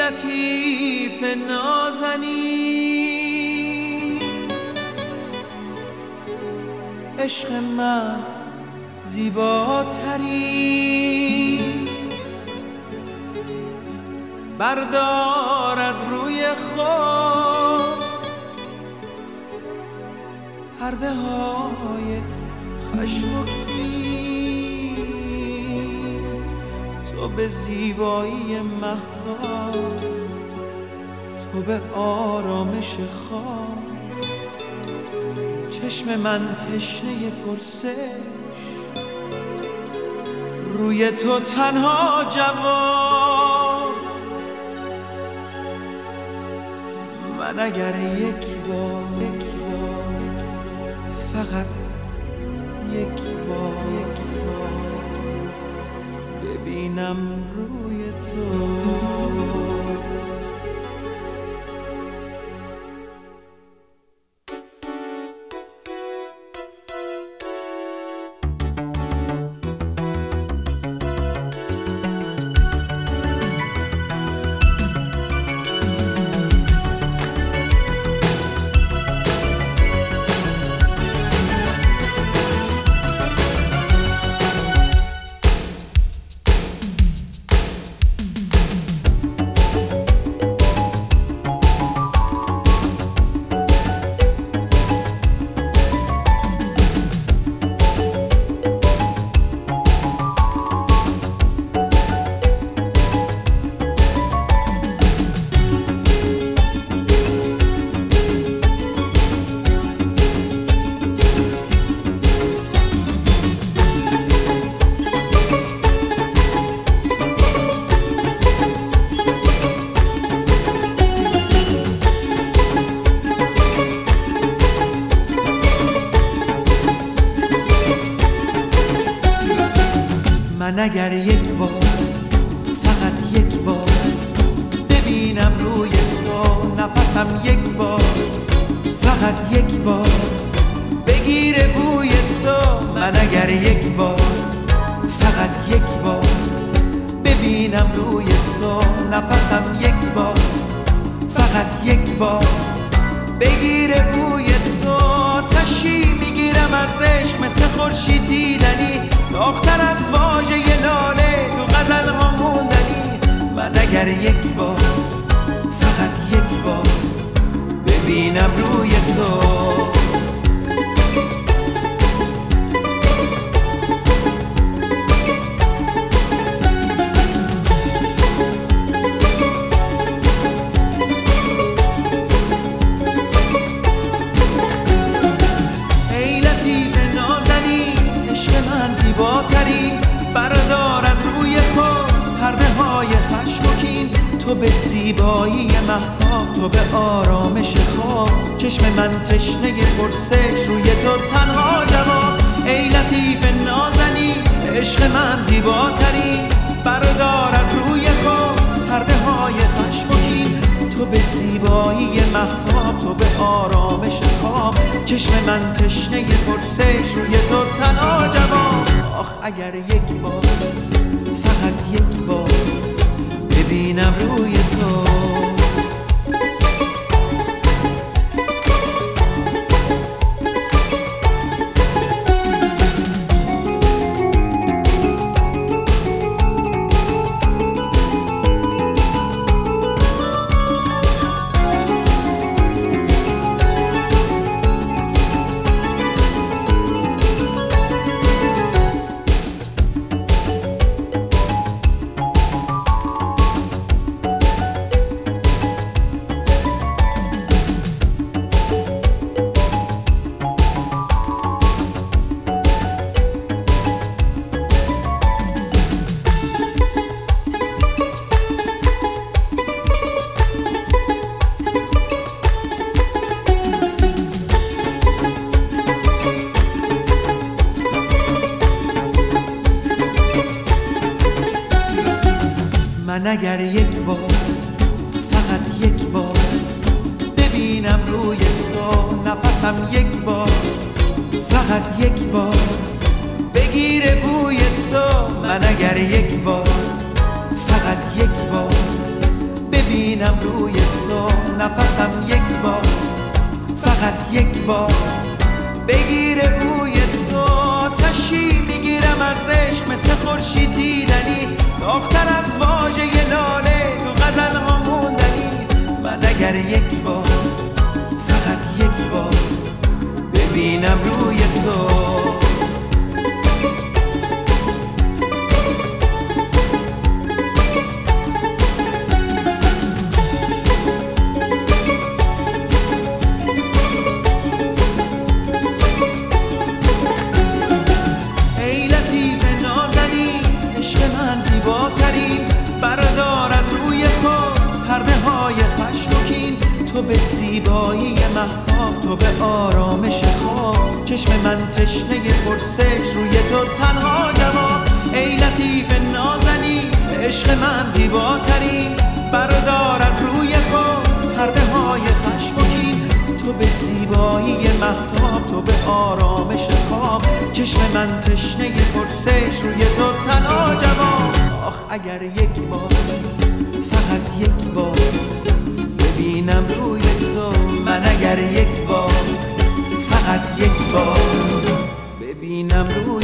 لطیف نازنین، عشق من زیباترین، بردار از روی خود پرده های خشم و کین. تو به زیبایی مهتاب، تو به آرامش خواب، چشم من تشنه پرسش، روی تو تنها جواب. من اگر یک بار فقط یک بار ببینم روی تو، من اگر یک بار فقط یک بار ببینم روی تو، نفسم یک بار فقط یک بار بگیره بوی تو. من اگر یک بار فقط یک بار ببینم روی تو، نفسم یک بار فقط یک بار بگیره بوی تو. آتشی میگیرم از عشق مثل خورشید دیدنی، داغ‌تر از واژه لاله تو غزل ها موندنی. من اگر یک بار فقط یک بار ببینم روی تو، زیباترین، بردار از روی خود پرده های خشم و کین. تو به زیبایی مهتاب، تو به آرامش خواب، چشم من تشنه پرسش، روی تو تنها جواب. ای لطیف نازنین، عشق من زیباترین، بردار از روی خود پرده های خشم و کین. تو به زیبایی مهتاب، تو به آرامش خواب، چشم من تشنه پرسش، روی تو تنها جواب. آخ اگر یک بار فقط یک بار ببینم روی تو. من اگر یک بار فقط یک بار ببینم روی تو، نفسم یک بار فقط یک بار بگیره بوی تو. من اگر یک بار فقط یک بار ببینم نفسم یک بار، فقط یک بار بگیره بوی تو. آتشی میگیرم از عشق مثل خورشید دیدنی، داغ‌تر از واژه لاله تو غزل ها موندنی. من اگر یک بار، فقط یک بار ببینم روی تو. بردار از روی خود پرده های خشم و کین، تو به زیبایی مهتاب، تو به آرامش خواب. چشم من تشنه پرسش، روی تو تنها جواب. ای لطیف نازنین، عشق من زیباترین. بردار از روی خود پرده های خشم و کین، تو به زیبایی مهتاب، تو به آرامش خواب. چشم من تشنه پرسش، روی تو تنها جواب. آخ اگر یک بار، فقط یک بار ببینم روی تو. من اگر یک بار، فقط یک بار ببینم روی